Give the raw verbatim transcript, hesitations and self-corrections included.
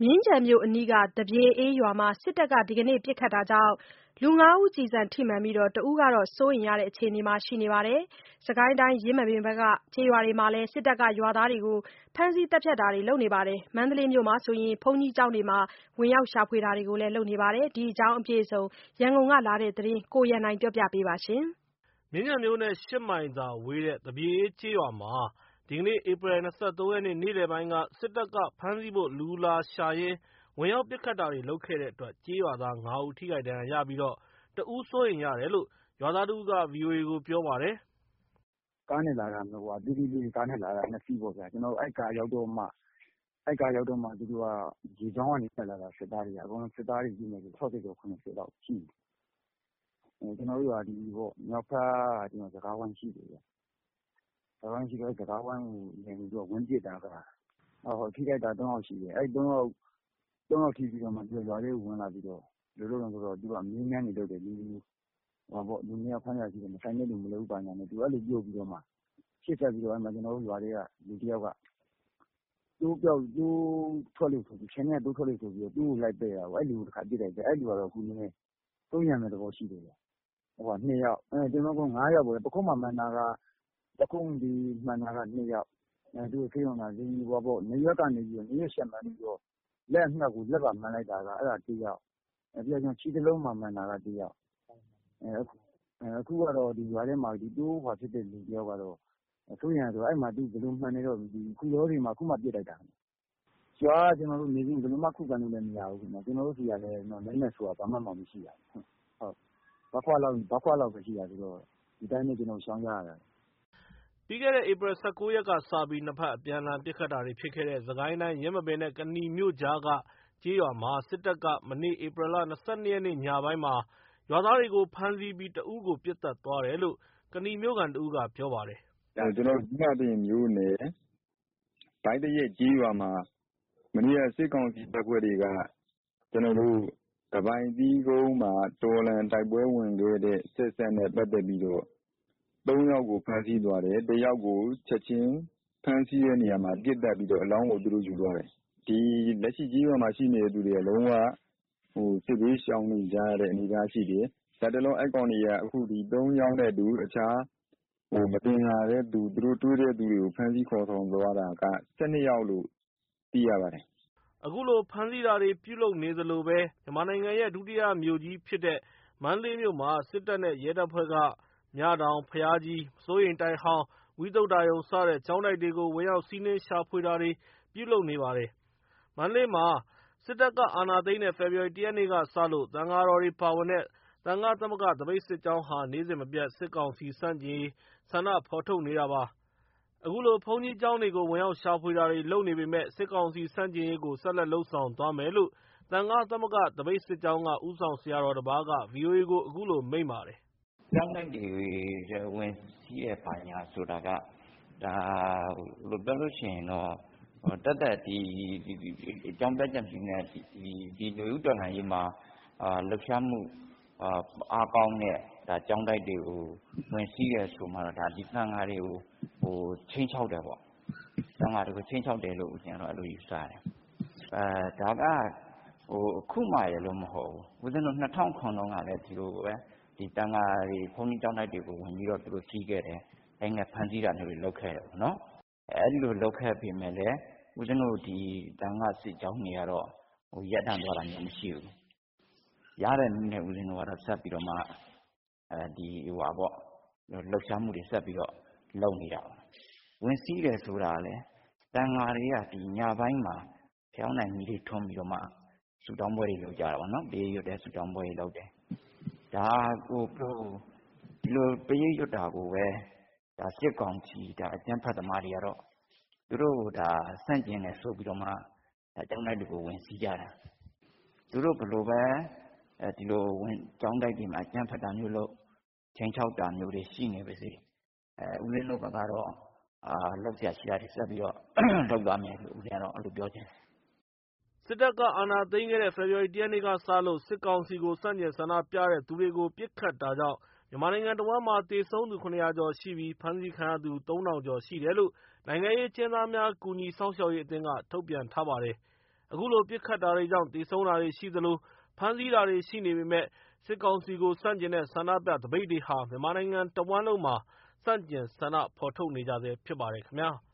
မြင်းခြံမြို့အနီးက သပြေအေးရွာမှာစစ်တပ်ကဒီကနေ့ပစ်ခတ်တာကြောင့်လူငါးဦးကျည်ဆံထိမှန်ပြီးတဦးကတော့စိုးရိမ်ရတဲ့အခြေအနေမှာရှိနေပါတယ်။ စစ်ကိုင်းတိုင်းယင်းမာပင်ဘက်ကကျေးရွာတွေမှာလည်းစစ်တပ်ကရွာသားတွေကိုဖမ်းဆီးသတ်ဖြတ်တာတွေလုပ်နေပါတယ်။ မန္တလေးမြို့မှာဆိုရင်ဘုန်းကြီးကျောင်းတွေမှာဝင်ရောက်ရှာဖွေတာတွေကိုလည်းလုပ်နေပါတယ်။ ဒီအကြောင်းအပြည့်အစုံရန်ကုန်ကလာတဲ့သတင်းကိုကိုရန်နိုင်ကပြောပြပေးပါမယ်။ မြင်းခြံမြို့နဲ့ ၈ မိုင်သာဝေးတဲ့ သပြေအေးကျေးရွာမှာ ဒီကနေ့ ဧပြီ ၂၃ ရက်နေ့ နေ့လယ်ပိုင်းက စစ်တပ်က ဖမ်းဆီးဖို့လူလာရှာရင်း ဝင်ရောက်ပစ်ခတ်တာတွေလုပ်ခဲ့တဲ့အတွက် ကျေးရွာသား ငါးဦး ထိခိုက်ဒဏ်ရာရပြီး တဦးစိုးရိမ်ရတယ်လို့ ရွာသားတဦးက ဗွီအိုအေကို ပြောပါတယ်။ “ကားနဲ့လာတာ သီးသီးလေးကားနဲ့လာတာ နှစ်စီးပေါ့ဗျာ။ ကျွန်တော်တို့အဲ့ကားရောက်တော့မှ အဲ့ကားရောက်တော့မှသူတို့ကရေကြောင်းကနေတက်လာတာစစ်သားတွေက အကုန်လုံးစစ်သားတွေချည်းပဲဆို ၆၀ ကျော် ၇၀ လောက်ရှိတယ်။ ကျွန်တော်တို့ရွာဒီပေါ့မြောက်ဘက်က စကားဝိုင်းရှိတယ်ဗျ။ စကားဝိုင်းရှိတော့ စကားဝိုင်းကိုဝင်ပစ်တာ။ ထိခိုက်တာ သုံးယောက်ရှိတယ်။ အဲ့ သုံးယောက် သုံးယောက်ထိပြီးတော့မှ သူတို့ရွာထဲကိုဝင်လာပြီးတော့ ဘယ်လိုလုပ်လဲဆိုတော့ သူတို့ကမေးမြန်းတွေလုပ်တယ်။ လူနှစ်ယောက်ဖမ်းစရာရှိတယ် မဆိုင်တဲ့လူမလုပ်ဘူးဘာညာနဲ့ သူအဲ့လိုပြောပြီးတော့မှ ရှေ့ဆက်ပြီးတော့ ကျွန်တော်တို့ရွာထဲကလူတယောက်က တိုးပြောက်တိုးထွက်လို့ဆိုပြီး ခြံထဲကတိုးထွက်လို့ဆိုပြီး သူ့ကိုလိုက်ပည့်တာကို အဲ့လူကိုတခါပစ်လိုက်တယ်။ အဲ့လူကတော့အခုနည်းနည်းစိုးရိမ်ရမယ့်သဘောရှိတယ်ဗျ။ နှစ်ယောက် ကျွန်တော်တို့ ငါးယောက်ပေါ့။ ပခုံးမှာမှန်တာက ပခုံးမှန်တာက နှစ်ယောက်။ သူတို့ဆေးရုံနား နားရွက်ကနေပြီးတော့ နားရွက်ရှပ်မှန်ပြီးတော့ လက်အမှတ်ကိုလက်ပါမှန်လိုက်တာက အဲ့ဒါတယောက်။ ပြီးတော့ခြေသလုံးမှာမှန်တာက တယောက်။ အခုကတော့ဒီရွာထဲမှာတိုးဖြစ်တဲ့လူတယောက်ကတော့ စိုးရိမ်ရတယ်ဆိုတော့ အဲ့မှာသူဘယ်လိုမှန်နေတော့မသိဘူး။ အခုလောလောဆယ်မှာ အခုမှပစ်လိုက်တာ။ ရွာကကျွန်တော်တို့နေပူးဘယ်လိုမှခုခံလို့လည်းမရဘူးခင်ဗျ။ ကျွန်တော်တို့ဆီကလည်းလက်နက်ဆိုတာဘာမှမရှိတာ။ ဘတ်ခွလောက်ပဲရှိတာဆိုတော့ ဒီတိုင်းပဲကျွန်တော်တို့ရှောင်ကြရတာ။ ” ပြီးခဲ့တဲ့ ဧပြီ ၁၉ ရက်ကစပြီး နှစ်ဖက်အပြန်အလှန်ပစ်ခတ်တာတွေဖြစ်ခဲ့တဲ့ စစ်ကိုင်းတိုင်း ယင်းမာပင်နဲ့ ကနီမြို့ကြားက ကျေးရွာမှာ စစ်တပ်က မနေ့ ဧပြီ ၂၂ ရက် ညပိုင်းမှာ ရွာသားတွေကိုဖမ်းဆီးပြီး တဦးကို ပစ်သတ်သွားတယ်လို့ ကနီမြို့ခံတဦးက ပြောပါတယ်။ “ကျွန်တော်တို့ ယင်းမာပင်မြို့နယ် ဘိုင်းသရက်ကျေးရွာမှာ မနေ့က စစ်ကောင်စီတပ်ဖွဲ့တွေက ကျွန်တော်တို့ ကပိုင်သီးကုန်းမှာ တော်လှန်တိုက်ပွဲဝင်ခဲ့တဲ့ စစ်စက်နဲ့ပတ်သက်ပြီးတော့ သုံးယောက်ကိုဖမ်းဆီးသွားတယ်။ တယောက်ကိုချက်ချင်းဖမ်းဆီးတဲ့နေရာမှာ ပစ်သတ်ပြီးတော့ အလောင်းကိုသူတို့ယူသွားတယ်။ ဒီလက်ရှိကျေးရွာမှာရှိနေတဲ့သူတွေက လုံးဝစစ်ဘေးရှောင်နေကြရတဲ့အနေအထားရှိတယ်။ လတ်တလောအဲ့ကောင်တွေက အခုဒီသုံးယောက်နဲ့အတူ အခြားမသင်္ကာတဲ့သူ သူတို့တွေ့တဲ့သူတွေကို ဖမ်းဆီးခေါ်ဆောင်သွားတာက ၁၂ ယောက်လို့သိရပါတယ်။ ” အခုလို ဖမ်းဆီးတာတွေပြုလုပ်နေသလိုပဲ မြန်မာနိုင်ငံရဲ့ ဒုတိယမြို့ကြီးဖြစ်တဲ့ မန္တလေးမြို့မှာ စစ်တပ်နဲ့ရဲတပ်ဖွဲ့က မြတောင် ဘုရားကြီး မစိုးရိမ်တိုက်ဟောင်း ဝိသုဒ္ဓရုံစတဲ့ ကျောင်းတိုက်တွေကို ဝင်ရောက်စီးနင်းရှာဖွေတာတွေပြုလုပ်နေပါတယ်။ မန္တလေးမှာ စစ်တပ်က အာဏာသိမ်းတဲ့ ဖေဖော်ဝါရီ ၁ ရက်နေ့ကစလို့ သံဃာတော်တွေပါဝင်တဲ့ သံဃသမဂ္ဂသပိတ်စစ်ကြောင်းဟာ နေ့စဉ်မပြတ် စစ်ကောင်စီဆန့်ကျင်ရေး ဆန္ဒဖော်ထုတ်နေတာပါ။ အခုလို ဘုန်းကြီးကျောင်းတွေကို ဝင်ရောက်ရှာဖွေတာတွေလုပ်နေပေမယ့် စစ်ကောင်စီဆန့်ကျင်ရေးကို ဆက်လက်လုပ်ဆောင်သွားမယ်လို့ သံဃသမဂ္ဂသပိတ်စစ်ကြောင်းက ဦးဆောင်ဆရာတော်တပါးက ဗွီအိုအေကို အခုလိုမိန့်ပါတယ်။ “ကျောင်းတိုက်တွေဝင်စီးတယ်ဘာညာဆိုတာက ဒါဘယ်လိုပြောလို့ရှိရင်တော့ သက်သက်ဒီကျောင်းတက်ကြံစည်နဲ့ ဒီနွေဦးတော်လှန်ရေးမှာလှုပ်ရှားမှုအားကောင်းတဲ့ကျောင်းတိုက်တွေကိုဝင်စီးတယ်ဆိုမှတော့ ဒီသံဃာတွေကို ခြိမ်းခြောက်တယ်ပေါ့။ သံဃာတွေကိုခြိမ်းခြောက်တယ်လို့ ဦးဇင်းကတော့အဲ့လိုယူဆတယ်။ ဒါကအခုမှရယ်လို့မဟုတ်ဘူး။ ဦးဇင်းတို့ ၂၀၀၇ တုန်းကလည်းဒီလိုပဲ ဒီသံဃာတွေဘုန်းကြီးကျောင်းတိုက်တွေကိုဝင်ပြီးတော့သူတို့စီးခဲ့တယ်။ ရိုက်နှက်ဖမ်းဆီးတာမျိုးတွေလုပ်ခဲ့တယ်ပေါ့နော်။ အဲ့လိုလုပ်ခဲ့ပေမယ့်လည်း ဦးဇင်းတို့ဒီသံဃစစ်ကြောင်းတွေကတော့ ရပ်တန့်သွားတာမျိုးမရှိဘူး။ ရတဲ့နည်းနဲ့ဦးဇင်းတို့ကတော့ဆက်ပြီးတော့မှ ဒီဟိုဟာပေါ့လှုပ်ရှားမှုတွေဆက်ပြီးတော့လုပ်နေတာပါ။ ဝင်စီးတယ်ဆိုတာကလည်း သံဃာတွေကဒီညပိုင်းမှာဖယောင်းတိုင်မီးတွေထွန်းပြီးတော့မှ ဆုတောင်းပွဲတွေလုပ်ကြတာပေါ့နော်။ ပရိတ်ရွတ်တဲ့ဆုတောင်းပွဲတွေလုပ်တယ်။ ဒါကိုဒီလိုပရိတ်ရွတ်တာကိုပဲ စစ်ကောင်စီအကြမ်းဖက်သမားတွေကတော့ သူတို့ကိုဒါဆန့်ကျင်တယ်ဆိုပြီးတော့မှ ကျောင်းတိုက်တွေကိုဝင်စီးကြတာ။ သူတို့ဘယ်လိုပဲဒီလိုကျောင်းတိုက်တွေမှာအကြမ်းဖက်တာမျိုးလုပ် ခြိမ်းခြောက်တာမျိုးတွေရှိနေပါစေ။ ဦးဇင်းတို့ဘက်ကတော့လုပ်စရာရှိတာတွေဆက်ပြီးတော့လုပ်သွားမယ်လို့ ဦးဇင်းကတော့အဲ့လိုပြောချင်တယ်။” စစ်တပ်က အာဏာသိမ်းခဲ့တဲ့ ဖေဖော်ဝါရီ ၁ ရက်နေ့ကစလို့ စစ်ကောင်စီကို ဆန့်ကျင်ဆန္ဒပြတဲ့သူတွေကို ပစ်ခတ်တာကြောင့် မြန်မာနိုင်ငံတဝန်းမှာ သေဆုံးသူ ၇၀၀ ကျော်ရှိပြီး ဖမ်းဆီးခံရသူ သုံးထောင်ကျော်ရှိတယ်လို့ နိုင်ငံရေးအကျဉ်းသားများ ကူညီစောင့်ရှောက်ရေးအသင်းက ထုတ်ပြန်ထားပါတယ်။အခုလိုပစ်ခတ်တာတွေကြောင့်သေဆုံးတာတွေရှိသလိုဖမ်းဆီးတာတွေရှိနေပေမယ့်စစ်ကောင်စီကိုဆန့်ကျင်တဲ့ဆန္ဒပြသပိတ်တွေဟာမြန်မာနိုင်ငံတဝန်းလုံးမှာဆန့်ကျင်ဆန္ဒဖော်ထုတ်နေကြဆဲဖြစ်ပါတယ်ခင်ဗျာ။